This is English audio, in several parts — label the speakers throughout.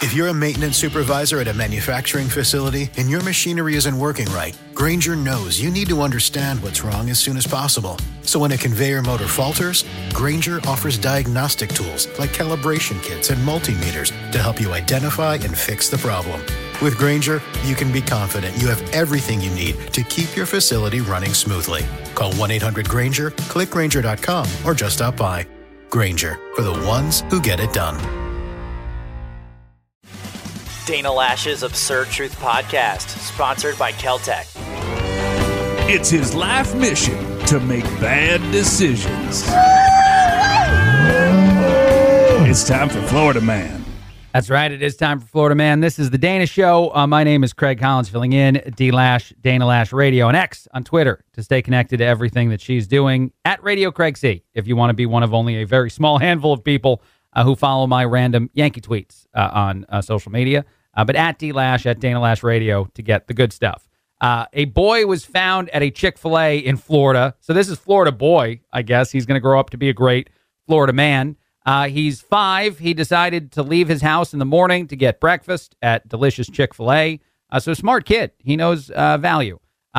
Speaker 1: If you're a maintenance supervisor at a manufacturing facility and your machinery isn't working right, Grainger knows you need to understand what's wrong as soon as possible. So when a conveyor motor falters, Grainger offers diagnostic tools like calibration kits and multimeters to help you identify and fix the problem. With Grainger, you can be confident you have everything you need to keep your facility running smoothly. Call 1-800-GRAINGER, click Grainger.com, or just stop by. Grainger, for the ones who get it done.
Speaker 2: Dana Lash's Absurd Truth Podcast, sponsored by Keltec.
Speaker 3: It's his life mission to make bad decisions. It's time for Florida Man.
Speaker 4: That's right. It is time for Florida Man. This is the Dana Show. My name is Craig Collins, filling in D-Lash, Dana Lash Radio, and X on Twitter to stay connected to everything that she's doing. At Radio Craig C, if you want to be one of only a very small handful of people who follow my random Yankee tweets on social media. But at D-Lash, at Dana Lash Radio to get the good stuff. A boy was found at a Chick-fil-A in Florida. So this is Florida boy, I guess. He's going to grow up to be a great Florida man. He's 5. He decided to leave his house in the morning to get breakfast at delicious Chick-fil-A. So smart kid. He knows value.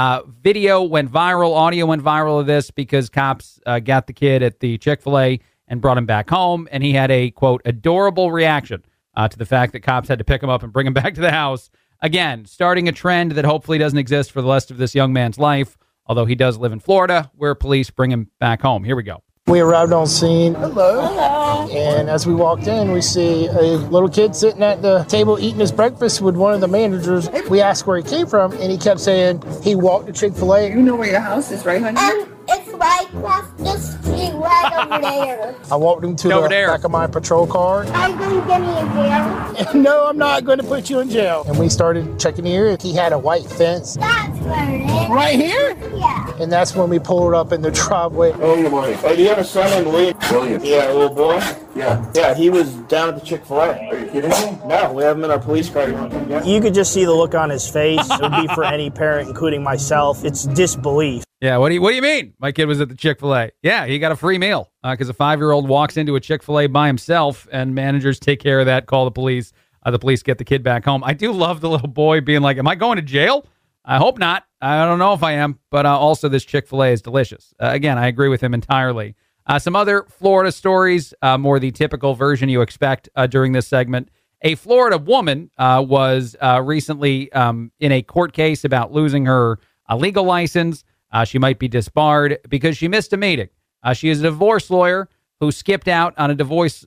Speaker 4: Video went viral. Audio went viral of this because cops got the kid at the Chick-fil-A and brought him back home. And he had a, quote, adorable reaction to the fact that cops had to pick him up and bring him back to the house. Again, starting a trend that hopefully doesn't exist for the rest of this young man's life, although he does live in Florida, where police bring him back home. Here we go.
Speaker 5: We arrived on scene. Hello. And as we walked in, we see a little kid sitting at the table eating his breakfast with one of the managers. We asked where he came from, and he kept saying he walked to Chick-fil-A.
Speaker 6: You know where your house is, right, honey?
Speaker 7: It's right across the street, right over there.
Speaker 5: I walked him to the back of my patrol car.
Speaker 7: Are you going to get me in jail?
Speaker 5: No, I'm not going to put you in jail. And we started checking the area. He had a white fence.
Speaker 7: That's where it is.
Speaker 5: Right here?
Speaker 7: Yeah.
Speaker 5: And that's when we pulled up in the driveway.
Speaker 8: Oh, good morning. Oh, do you have a son named William? Yeah, a little boy?
Speaker 5: Yeah.
Speaker 8: Yeah, he was down at the Chick-fil-A. Are you kidding me? No, we have him in our police car.
Speaker 5: You could just see the look on his face. It would be for any parent, including myself. It's disbelief.
Speaker 4: Yeah, what do you mean? My kid was at the Chick-fil-A. Yeah, he got a free meal because a 5-year-old walks into a Chick-fil-A by himself, and managers take care of that, call the police. The police get the kid back home. I do love the little boy being like, am I going to jail? I hope not. I don't know if I am, but also this Chick-fil-A is delicious. Again, I agree with him entirely. Some other Florida stories, more the typical version you expect during this segment. A Florida woman was recently in a court case about losing her legal license. She might be disbarred because she missed a meeting. She is a divorce lawyer who skipped out on a divorce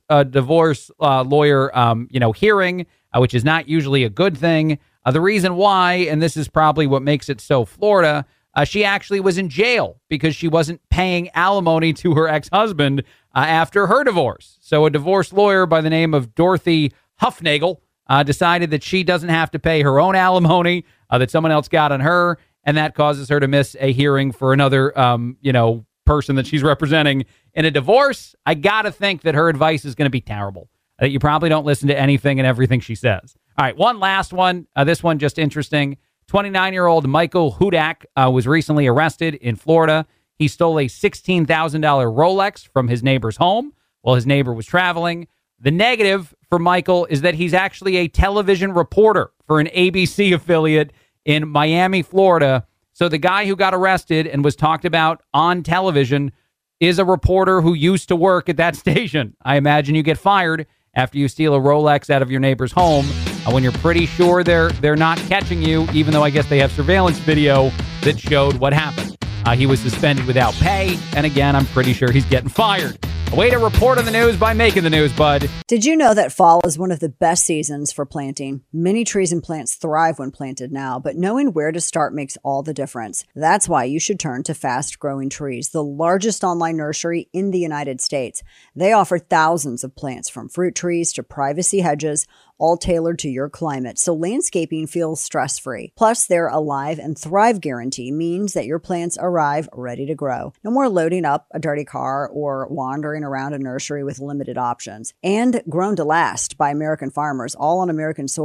Speaker 4: lawyer hearing, which is not usually a good thing. The reason why, and this is probably what makes it so Florida, she actually was in jail because she wasn't paying alimony to her ex-husband after her divorce. So a divorce lawyer by the name of Dorothy Huffnagel decided that she doesn't have to pay her own alimony that someone else got on her, and that causes her to miss a hearing for another, person that she's representing in a divorce. I got to think that her advice is going to be terrible, that you probably don't listen to anything and everything she says. All right, one last one. This one just interesting. 29-year-old Michael Hudak was recently arrested in Florida. He stole a $16,000 Rolex from his neighbor's home while his neighbor was traveling. The negative for Michael is that he's actually a television reporter for an ABC affiliate in Miami, Florida. So the guy who got arrested and was talked about on television is a reporter who used to work at that station. I imagine you get fired after you steal a Rolex out of your neighbor's home when you're pretty sure they're not catching you, even though I guess they have surveillance video that showed what happened. He was suspended without pay, and again, I'm pretty sure he's getting fired. A way to report on the news by making the news, bud.
Speaker 9: Did you know that fall is one of the best seasons for planting? Many trees and plants thrive when planted now, but knowing where to start makes all the difference. That's why you should turn to Fast Growing Trees, the largest online nursery in the United States. They offer thousands of plants, from fruit trees to privacy hedges, all tailored to your climate, so landscaping feels stress-free. Plus, their Alive and Thrive guarantee means that your plants arrive ready to grow. No more loading up a dirty car or wandering around a nursery with limited options. And grown to last by American farmers, all on American soil.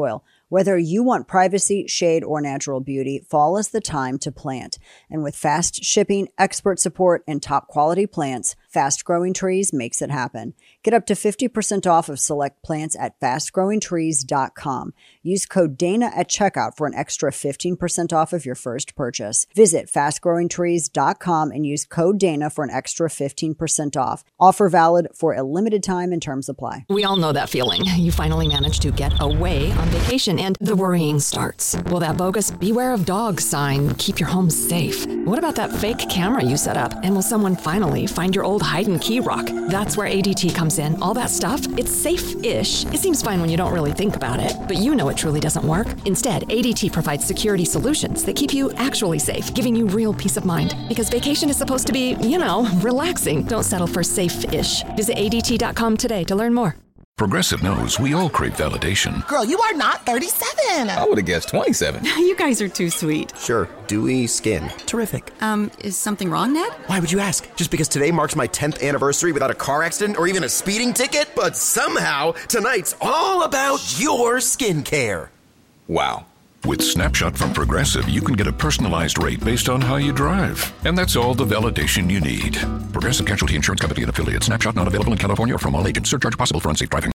Speaker 9: Whether you want privacy, shade, or natural beauty, fall is the time to plant. And with fast shipping, expert support, and top quality plants, Fast Growing Trees makes it happen. Get up to 50% off of select plants at fastgrowingtrees.com. Use code DANA at checkout for an extra 15% off of your first purchase. Visit fastgrowingtrees.com and use code DANA for an extra 15% off. Offer valid for a limited time and terms apply.
Speaker 10: We all know that feeling. You finally managed to get away on vacation and the worrying starts. Will that bogus "Beware of Dogs" sign keep your home safe? What about that fake camera you set up? And will someone finally find your old hide and key rock? That's where ADT comes in. All that stuff, it's safe-ish. It seems fine when you don't really think about it, but you know it truly doesn't work. Instead, ADT provides security solutions that keep you actually safe, giving you real peace of mind. Because vacation is supposed to be, relaxing. Don't settle for safe-ish. Visit ADT.com today to learn more.
Speaker 11: Progressive knows we all crave validation.
Speaker 12: Girl, you are not 37.
Speaker 13: I would have guessed 27.
Speaker 14: You guys are too sweet.
Speaker 13: Sure, dewy skin. Terrific.
Speaker 14: Is something wrong, Ned?
Speaker 13: Why would you ask? Just because today marks my 10th anniversary without a car accident or even a speeding ticket? But somehow, tonight's all about your skincare.
Speaker 11: Wow. With Snapshot from Progressive, you can get a personalized rate based on how you drive. And that's all the validation you need. Progressive Casualty Insurance Company and affiliates. Snapshot not available in California or from all agents. Surcharge possible for unsafe driving.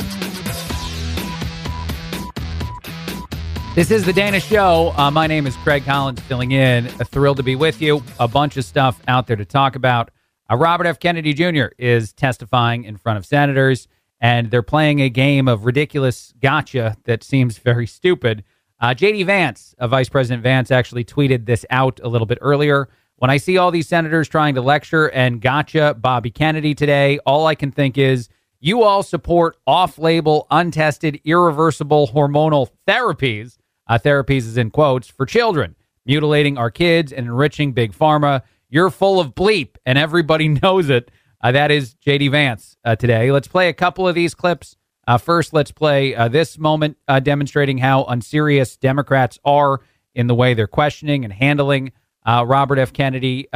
Speaker 4: This is The Dana Show. My name is Craig Collins, filling in. Thrilled to be with you. A bunch of stuff out there to talk about. Robert F. Kennedy Jr. is testifying in front of senators, and they're playing a game of ridiculous gotcha that seems very stupid. J.D. Vance, Vice President Vance, actually tweeted this out a little bit earlier. When I see all these senators trying to lecture and gotcha Bobby Kennedy today, all I can think is, you all support off-label, untested, irreversible hormonal therapies. Therapies is in quotes, for children, mutilating our kids and enriching Big Pharma. You're full of bleep, and everybody knows it. That is J.D. Vance today. Let's play a couple of these clips. First, let's play this moment demonstrating how unserious Democrats are in the way they're questioning and handling Robert F. Kennedy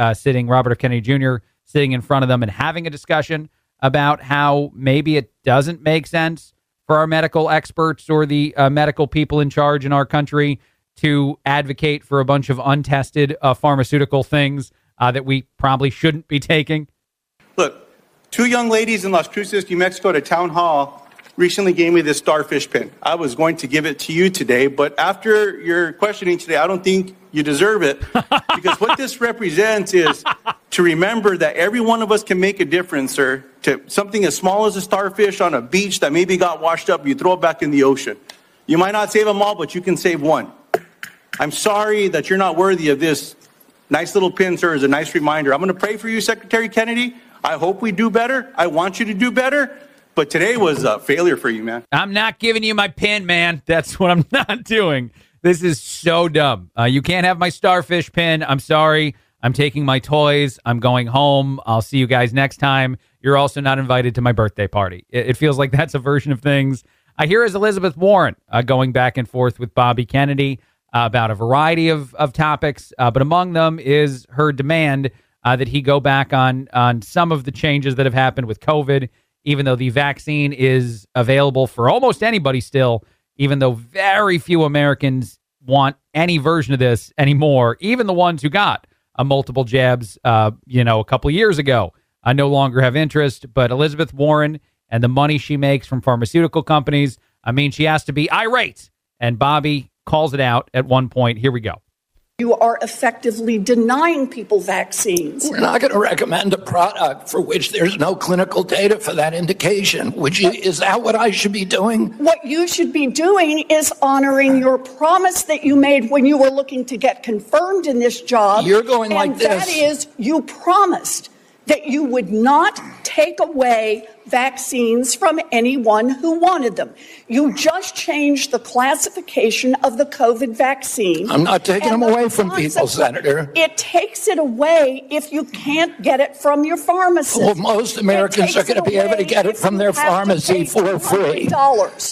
Speaker 4: Jr. sitting in front of them and having a discussion about how maybe it doesn't make sense for our medical experts or the medical people in charge in our country to advocate for a bunch of untested pharmaceutical things that we probably shouldn't be taking.
Speaker 15: Look, 2 young ladies in Las Cruces, New Mexico, at a town hall recently gave me this starfish pin. I was going to give it to you today, but after your questioning today, I don't think you deserve it, because what this represents is to remember that every one of us can make a difference, sir, to something as small as a starfish on a beach that maybe got washed up, you throw it back in the ocean. You might not save them all, but you can save one. I'm sorry that you're not worthy of this nice little pin, sir, as a nice reminder. I'm going to pray for you, Secretary Kennedy. I hope we do better. I want you to do better. But today was a failure for you, man.
Speaker 4: I'm not giving you my pin, man. That's what I'm not doing. This is so dumb. You can't have my starfish pin. I'm sorry. I'm taking my toys. I'm going home. I'll see you guys next time. You're also not invited to my birthday party. It feels like that's a version of things. Here is Elizabeth Warren going back and forth with Bobby Kennedy about a variety of topics. But among them is her demand that he go back on some of the changes that have happened with COVID, even though the vaccine is available for almost anybody still, even though very few Americans want any version of this anymore, even the ones who got multiple jabs, a couple years ago, no longer have interest. But Elizabeth Warren and the money she makes from pharmaceutical companies, she has to be irate. And Bobby calls it out at one point. Here we go.
Speaker 16: You are effectively denying people vaccines.
Speaker 17: We're not going to recommend a product for which there's no clinical data for that indication. Is that what I should be doing?
Speaker 16: What you should be doing is honoring your promise that you made when you were looking to get confirmed in this job.
Speaker 17: You're going like this.
Speaker 16: And that is, you promised that you would not take away vaccines from anyone who wanted them. You just changed the classification of the COVID vaccine.
Speaker 17: I'm not taking them away from people, Senator.
Speaker 16: It takes it away if you can't get it from your pharmacist.
Speaker 17: Well, most Americans are going to be able to get it from their pharmacy for free.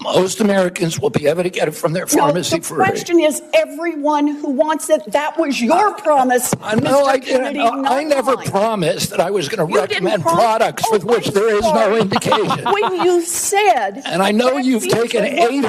Speaker 17: Most Americans will be able to get it from their pharmacy free.
Speaker 16: The question is everyone who wants it. That was your promise, Mr. Kennedy.
Speaker 17: I never promised that I was going to recommend products with which there is no indication.
Speaker 16: When you said...
Speaker 17: And I know you've taken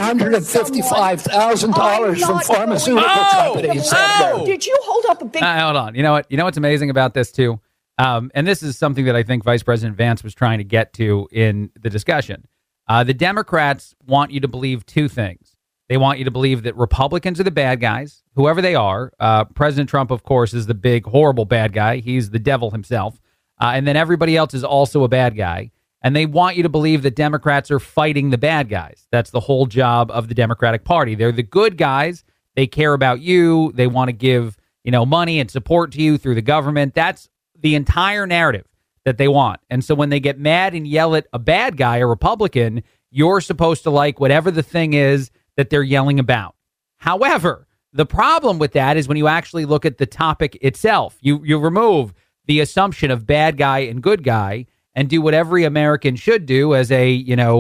Speaker 17: $855,000 from pharmaceutical companies.
Speaker 16: Did you hold up a big...
Speaker 4: Hold on. You know what? You know what's amazing about this, too? And this is something that I think Vice President Vance was trying to get to in the discussion. The Democrats want you to believe two things. They want you to believe that Republicans are the bad guys, whoever they are. President Trump, of course, is the big, horrible bad guy. He's the devil himself. And then everybody else is also a bad guy. And they want you to believe that Democrats are fighting the bad guys. That's the whole job of the Democratic Party. They're the good guys. They care about you. They want to give, money and support to you through the government. That's the entire narrative that they want. And so when they get mad and yell at a bad guy, a Republican, you're supposed to like whatever the thing is that they're yelling about. However, the problem with that is when you actually look at the topic itself, you remove the assumption of bad guy and good guy and do what every American should do as a,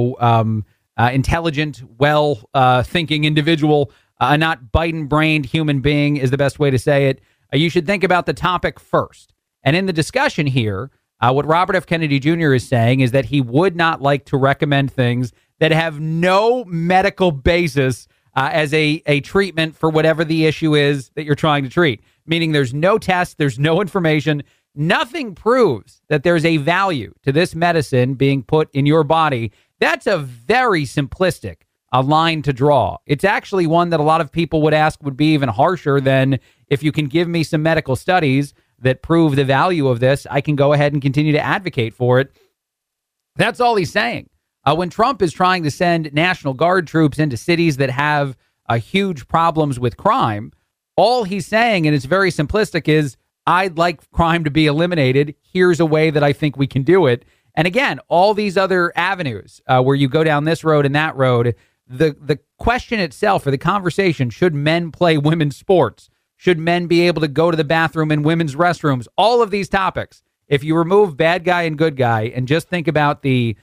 Speaker 4: intelligent, thinking individual, not Biden-brained human being is the best way to say it. You should think about the topic first. And in the discussion here, what Robert F. Kennedy Jr. is saying is that he would not like to recommend things that have no medical basis as a treatment for whatever the issue is that you're trying to treat. Meaning there's no test, there's no information, nothing proves that there's a value to this medicine being put in your body. That's a very simplistic line to draw. It's actually one that a lot of people would ask would be even harsher than if you can give me some medical studies that prove the value of this, I can go ahead and continue to advocate for it. That's all he's saying. When Trump is trying to send National Guard troops into cities that have huge problems with crime, all he's saying, and it's very simplistic, is I'd like crime to be eliminated. Here's a way that I think we can do it. And again, all these other avenues where you go down this road and that road, the question itself or the conversation, should men play women's sports? Should men be able to go to the bathroom in women's restrooms? All of these topics, if you remove bad guy and good guy and just think about the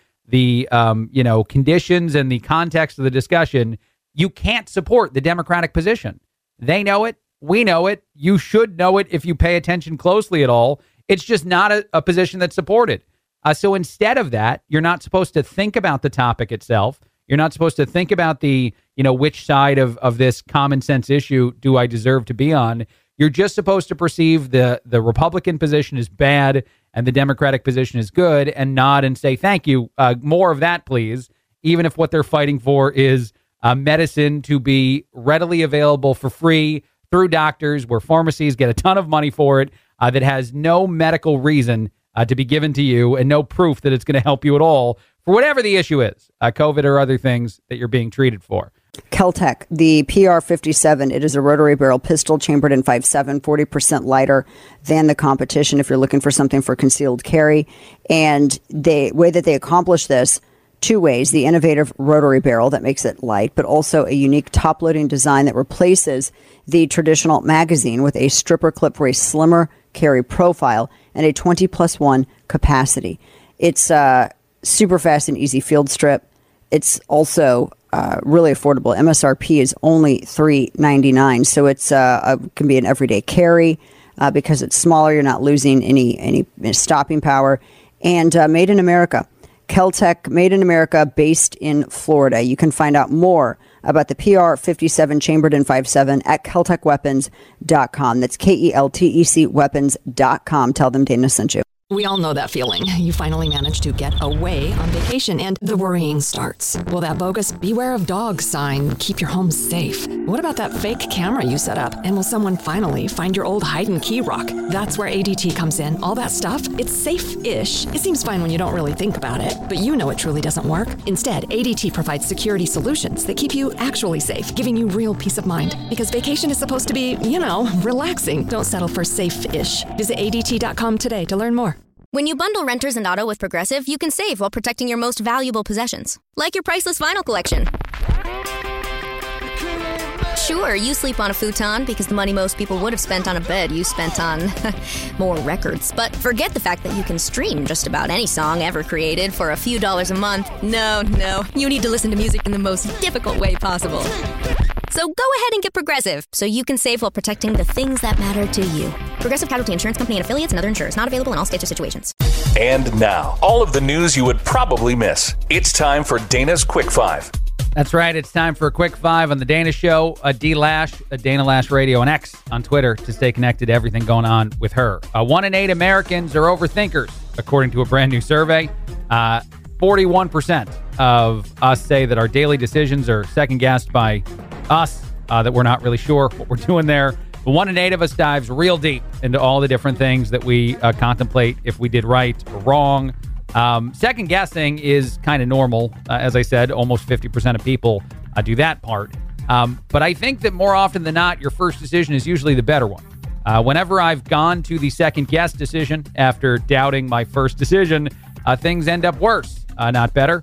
Speaker 4: conditions and the context of the discussion, you can't support the Democratic position. They know it. We know it. You should know it if you pay attention closely at all. It's just not a position that's supported. So instead of that, you're not supposed to think about the topic itself. You're not supposed to think about the, which side of this common sense issue do I deserve to be on. You're just supposed to perceive the Republican position is bad and the Democratic position is good and nod and say, thank you. More of that, please. Even if what they're fighting for is medicine to be readily available for free through doctors where pharmacies get a ton of money for it that has no medical reason to be given to you and no proof that it's going to help you at all for whatever the issue is, COVID or other things that you're being treated for.
Speaker 9: Keltec, the PR-57, it is a rotary barrel pistol chambered in 5.7, 40% lighter than the competition if you're looking for something for concealed carry. And the way that they accomplish this, two ways: the innovative rotary barrel that makes it light, but also a unique top-loading design that replaces the traditional magazine with a stripper clip for a slimmer carry profile and a 20+1 capacity. It's super fast and easy field strip. It's also really affordable. MSRP is only $3.99, so it's can be an everyday carry because it's smaller. You're not losing any stopping power. And made in America. Keltec, made in America, based in Florida. You can find out more about the PR-57 chambered in 5.7 at KeltecWeapons.com. That's KELTEC weapons.com. Tell them Dana sent you.
Speaker 10: We all know that feeling. You finally managed to get away on vacation and the worrying starts. Will that bogus "Beware of Dogs" sign keep your home safe? What about that fake camera you set up? And will someone finally find your old hide and key rock? That's where ADT comes in. All that stuff, it's safe-ish. It seems fine when you don't really think about it, but you know it truly doesn't work. Instead, ADT provides security solutions that keep you actually safe, giving you real peace of mind. Because vacation is supposed to be, relaxing. Don't settle for safe-ish. Visit ADT.com today to learn more.
Speaker 18: When you bundle renters and auto with Progressive, you can save while protecting your most valuable possessions, like your priceless vinyl collection. Sure, you sleep on a futon because the money most people would have spent on a bed you spent on more records. But forget the fact that you can stream just about any song ever created for a few dollars a month. No, you need to listen to music in the most difficult way possible. So go ahead and get Progressive so you can save while protecting the things that matter to you. Progressive Casualty Insurance Company and affiliates and other insurers. Not available in all states or situations.
Speaker 19: And now, all of the news you would probably miss. It's time for Dana's Quick Five.
Speaker 4: That's right. It's time for a Quick Five on the Dana Show. Dana Lash Radio, and X on Twitter to stay connected to everything going on with her. 1 in 8 Americans are overthinkers, according to a brand new survey. 41% of us say that our daily decisions are second-guessed by us, that we're not really sure what we're doing there. But 1 in 8 of us dives real deep into all the different things that we contemplate if we did right or wrong. Second guessing is kind of normal. As I said, almost 50% of people do that part. But I think that more often than not, your first decision is usually the better one. Whenever I've gone to the second guess decision after doubting my first decision, things end up worse, not better.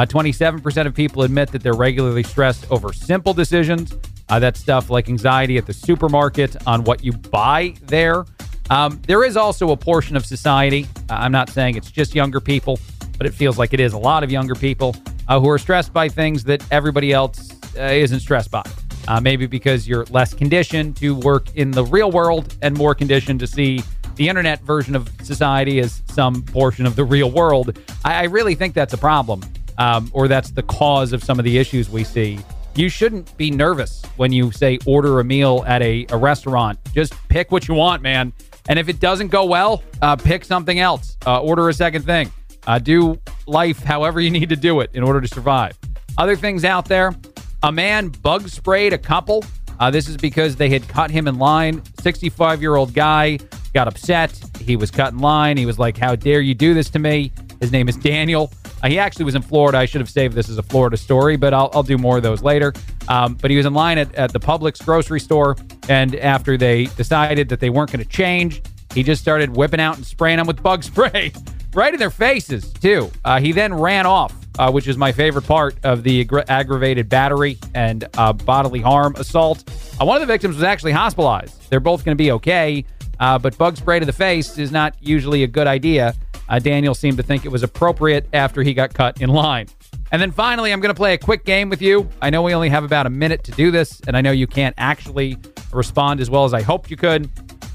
Speaker 4: 27% of people admit that they're regularly stressed over simple decisions. That's stuff like anxiety at the supermarket on what you buy there. There is also a portion of society, I'm not saying it's just younger people, but it feels like it is a lot of younger people who are stressed by things that everybody else isn't stressed by. Maybe because you're less conditioned to work in the real world and more conditioned to see the internet version of society as some portion of the real world. I really think that's a problem, or that's the cause of some of the issues we see. You shouldn't be nervous when you, say, order a meal at a restaurant. Just pick what you want, man. And if it doesn't go well, pick something else. Order a second thing. Do life however you need to do it in order to survive. Other things out there. A man bug sprayed a couple. This is because they had cut him in line. 65-year-old guy got upset. He was cut in line. He was like, "How dare you do this to me?" His name is Daniel. He actually was in Florida. I should have saved this as a Florida story, but I'll do more of those later. But he was in line at the Publix grocery store, and after they decided that they weren't going to change, he just started whipping out and spraying them with bug spray right in their faces, too. He then ran off, which is my favorite part of the aggravated battery and bodily harm assault. One of the victims was actually hospitalized. They're both going to be okay, but bug spray to the face is not usually a good idea. Daniel seemed to think it was appropriate after he got cut in line. And then finally, I'm going to play a quick game with you. I know we only have about a minute to do this, and I know you can't actually respond as well as I hoped you could.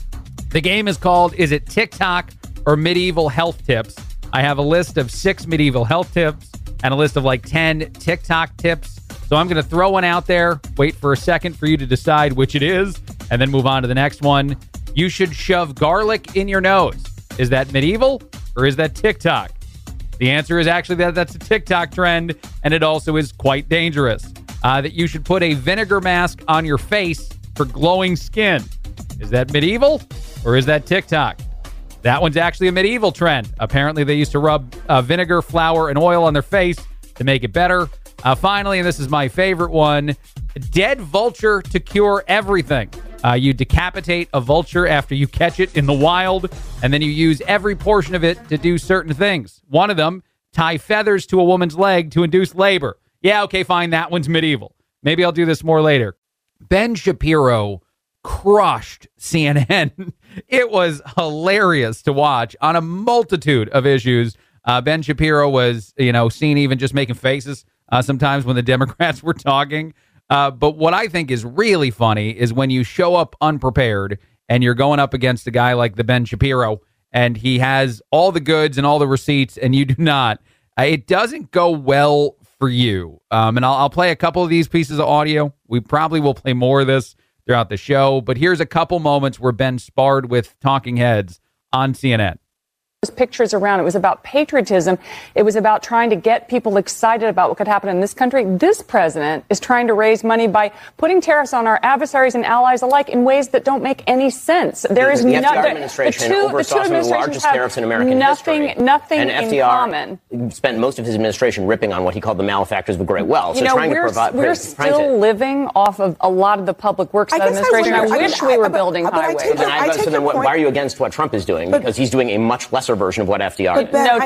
Speaker 4: The game is called, Is It TikTok or Medieval Health Tips? I have a list of 6 medieval health tips and a list of like 10 TikTok tips. So I'm going to throw one out there, wait for a second for you to decide which it is, and then move on to the next one. You should shove garlic in your nose. Is that medieval or is that TikTok? The answer is actually that's a TikTok trend, and it also is quite dangerous. That you should put a vinegar mask on your face for glowing skin. Is that medieval or is that TikTok? That one's actually a medieval trend. Apparently, they used to rub vinegar, flour, and oil on their face to make it better. Finally, and this is my favorite one, dead vulture to cure everything. You decapitate a vulture after you catch it in the wild, and then you use every portion of it to do certain things. One of them, tie feathers to a woman's leg to induce labor. Yeah, okay, fine, that one's medieval. Maybe I'll do this more later. Ben Shapiro crushed CNN. It was hilarious to watch on a multitude of issues. Ben Shapiro was, seen even just making faces sometimes when the Democrats were talking. But what I think is really funny is when you show up unprepared and you're going up against a guy like the Ben Shapiro and he has all the goods and all the receipts and you do not. It doesn't go well for you. And I'll play a couple of these pieces of audio. We probably will play more of this throughout the show. But here's a couple moments where Ben sparred with talking heads on CNN.
Speaker 20: Pictures around. It was about patriotism. It was about trying to get people excited about what could happen in this country. This president is trying to raise money by putting tariffs on our adversaries and allies alike in ways that don't make any sense. There is
Speaker 21: the FDR administration oversaw some of the largest tariffs in American history.
Speaker 20: Nothing
Speaker 21: and
Speaker 20: in
Speaker 21: FDR
Speaker 20: common.
Speaker 21: Spent most of his administration ripping on what he called the malefactors of a great wealth. So trying to provide.
Speaker 20: We're still living off of a lot of the public works of that administration. I wish we were building highways.
Speaker 21: Why are you against what Trump is doing? Because he's doing a much lesser lesser version of what FDR did.
Speaker 20: No,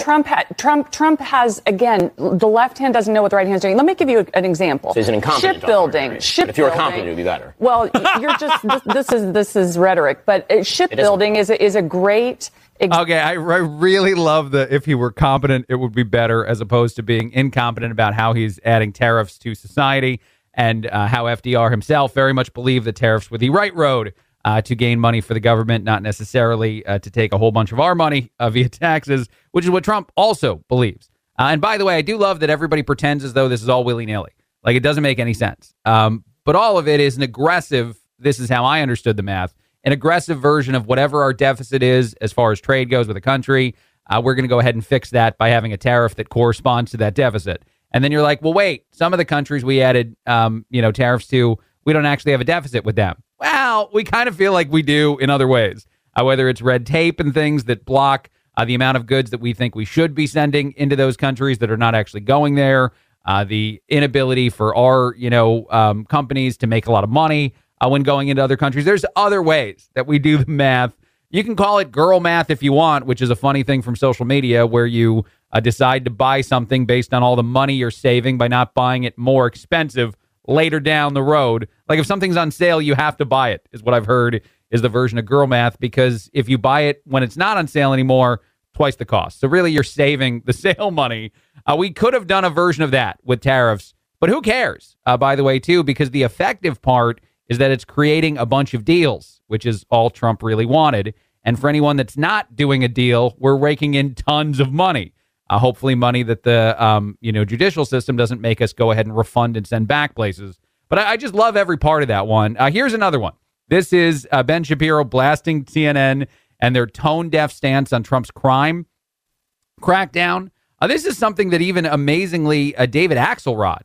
Speaker 20: Trump has, again, the left hand doesn't know what the right hand is doing. Let me give you an example.
Speaker 21: So he's an incompetent
Speaker 20: shipbuilding.
Speaker 21: But if you were competent, it would be better.
Speaker 20: Well, you're just, this is rhetoric, but shipbuilding is a great
Speaker 4: Okay, I really love the if he were competent, it would be better, as opposed to being incompetent about how he's adding tariffs to society, and how FDR himself very much believed that tariffs were the right road to gain money for the government, not necessarily to take a whole bunch of our money via taxes, which is what Trump also believes. And by the way, I do love that everybody pretends as though this is all willy-nilly. Like, it doesn't make any sense. But all of it is an aggressive, this is how I understood the math, an aggressive version of whatever our deficit is as far as trade goes with a country. We're going to go ahead and fix that by having a tariff that corresponds to that deficit. And then you're like, well, wait, some of the countries we added, tariffs to, we don't actually have a deficit with them. Well, we kind of feel like we do in other ways, whether it's red tape and things that block the amount of goods that we think we should be sending into those countries that are not actually going there, the inability for our, companies to make a lot of money when going into other countries. There's other ways that we do the math. You can call it girl math if you want, which is a funny thing from social media, where you decide to buy something based on all the money you're saving by not buying it more expensive later down the road. Like, if something's on sale, you have to buy it, is what I've heard is the version of girl math, because if you buy it when it's not on sale anymore, twice the cost. So really, you're saving the sale money. We could have done a version of that with tariffs, but who cares, by the way, too, because the effective part is that it's creating a bunch of deals, which is all Trump really wanted. And for anyone that's not doing a deal, we're raking in tons of money. Hopefully money that the judicial system doesn't make us go ahead and refund and send back places. But I just love every part of that one. Here's another one. This is Ben Shapiro blasting CNN and their tone-deaf stance on Trump's crime crackdown. This is something that even amazingly David Axelrod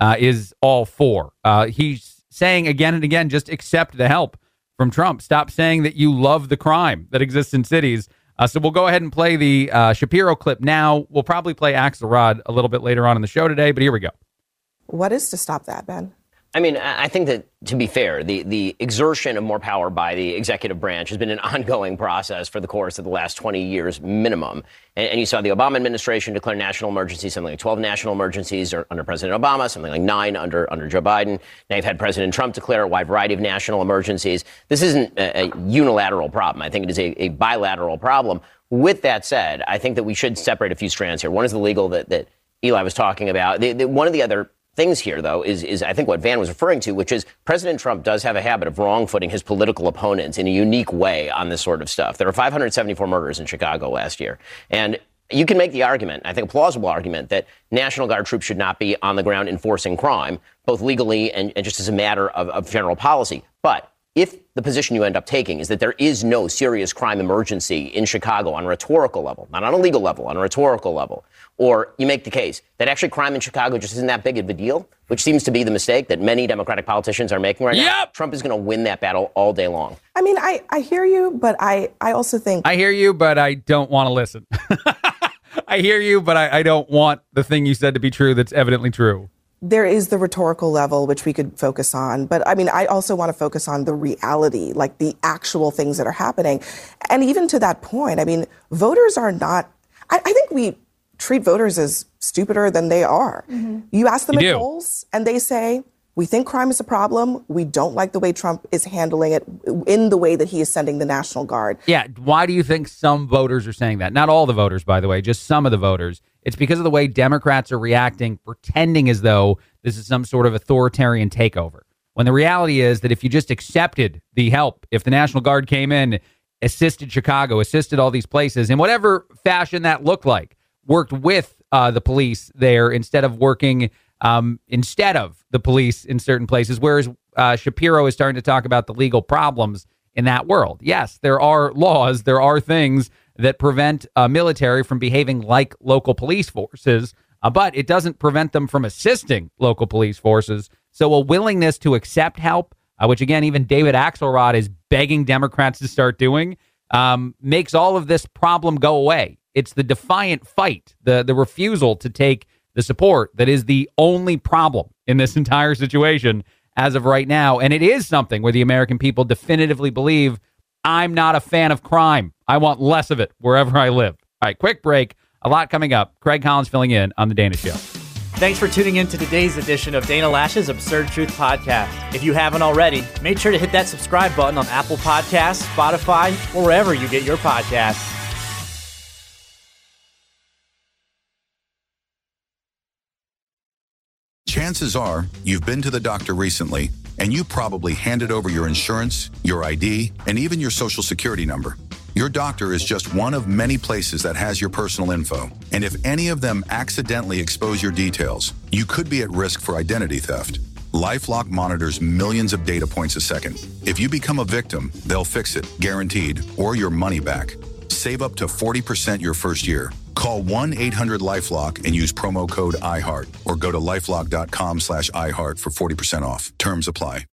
Speaker 4: is all for. He's saying again and again, just accept the help from Trump. Stop saying that you love the crime that exists in cities. So we'll go ahead and play the Shapiro clip now. We'll probably play Axelrod a little bit later on in the show today, but here we go.
Speaker 12: What is to stop that, Ben?
Speaker 21: I mean, I think that, to be fair, the exertion of more power by the executive branch has been an ongoing process for the course of the last 20 years minimum. And you saw the Obama administration declare national emergencies, something like 12 national emergencies under President Obama, something like 9 under Joe Biden. Now you've had President Trump declare a wide variety of national emergencies. This isn't a unilateral problem. I think it is a bilateral problem. With that said, I think that we should separate a few strands here. One is the legal that Eli was talking about. One of the other things here, though, is I think what Van was referring to, which is President Trump does have a habit of wrong-footing his political opponents in a unique way on this sort of stuff. There were 574 murders in Chicago last year. And you can make the argument, I think a plausible argument, that National Guard troops should not be on the ground enforcing crime, both legally and just as a matter of general policy. But if the position you end up taking is that there is no serious crime emergency in Chicago on a rhetorical level, not on a legal level, on a rhetorical level, or you make the case that actually crime in Chicago just isn't that big of a deal, which seems to be the mistake that many Democratic politicians are making right now, Trump is going to win that battle all day long.
Speaker 12: I mean, I hear you, but I also think...
Speaker 4: I hear you, but I don't want to listen. I hear you, but I don't want the thing you said to be true that's evidently true.
Speaker 12: There is the rhetorical level, which we could focus on. But I mean, I also want to focus on the reality, like the actual things that are happening. And even to that point, I mean, voters are not, I think we treat voters as stupider than they are. Mm-hmm. You ask them at polls and they say, we think crime is a problem. We don't like the way Trump is handling it in the way that he is sending the National Guard.
Speaker 4: Yeah. Why do you think some voters are saying that? Not all the voters, by the way, just some of the voters. It's because of the way Democrats are reacting, pretending as though this is some sort of authoritarian takeover. When the reality is that if you just accepted the help, if the National Guard came in, assisted Chicago, assisted all these places in whatever fashion that looked like, worked with the police there instead of working instead of the police in certain places, whereas Shapiro is starting to talk about the legal problems in that world. Yes, there are laws, there are things that prevent military from behaving like local police forces, but it doesn't prevent them from assisting local police forces. So a willingness to accept help, which again, even David Axelrod is begging Democrats to start doing, makes all of this problem go away. It's the defiant fight, the refusal to take the support that is the only problem in this entire situation as of right now. And it is something where the American people definitively believe, I'm not a fan of crime. I want less of it wherever I live. All right, quick break. A lot coming up. Craig Collins filling in on The Dana Show.
Speaker 2: Thanks for tuning in to today's edition of Dana Lash's Absurd Truth Podcast. If you haven't already, make sure to hit that subscribe button on Apple Podcasts, Spotify, or wherever you get your podcasts.
Speaker 1: Chances are you've been to the doctor recently, and you probably handed over your insurance, your ID, and even your social security number. Your doctor is just one of many places that has your personal info, and if any of them accidentally expose your details, you could be at risk for identity theft. LifeLock monitors millions of data points a second. If you become a victim, they'll fix it, guaranteed, or your money back. Save up to 40% your first year. Call 1-800-LifeLock and use promo code IHEART, or go to lifelock.com/iHeart for 40% off. Terms apply.